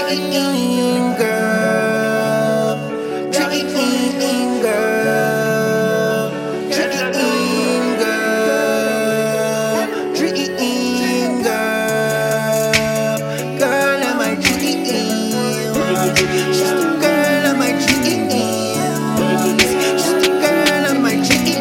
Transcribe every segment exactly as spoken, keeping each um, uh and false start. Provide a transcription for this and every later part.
Dream girl, dream girl, dream girl, dream girl, girl of my dreams. She's the girl of my dreams. She's the girl of my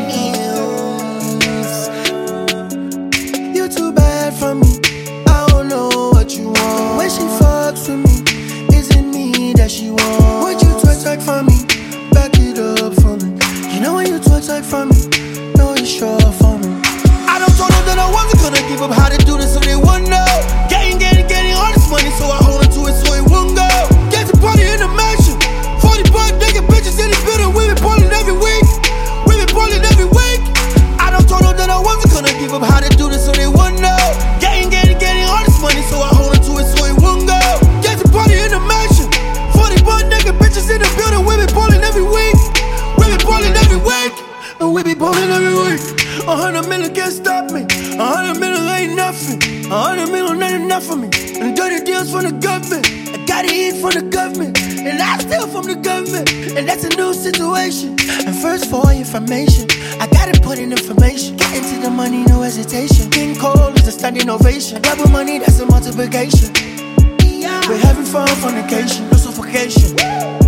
dreams. You're too bad for me. I don't know what you want. When she fucks with me, is it me that she want? Would you twerk twerk for me? Back it up for me. You know when you twerk twerk for me, know it's sure for me. I don't told them that I wasn't gonna give up how to do this, so they wouldn't know. Getting, getting, getting all this money, so I hold on to it so it won't go. Get the party in the mansion. forty bucks, nigga, bitches in the building. We been ballin' every week. We been ballin' every week. I don't told them that I wasn't gonna give up how to do this, so they wouldn't know. Getting, getting, getting all this money, so I hold on to it so it won't go. Get the party in the mansion. forty bucks, nigga, bitches in the building. We been ballin' every week. We been ballin' every week. And we be ballin' every week. A hundred million can't stop me. A hundred million ain't nothing. A hundred million ain't enough for me. And dirty deals from the government. I gotta eat from the government. And I steal from the government. And that's a new situation. And first for information, I gotta put in information. Get into the money, no hesitation. King Cole is a standing ovation. Double money, that's a multiplication. We're having fun, fornication, no suffocation.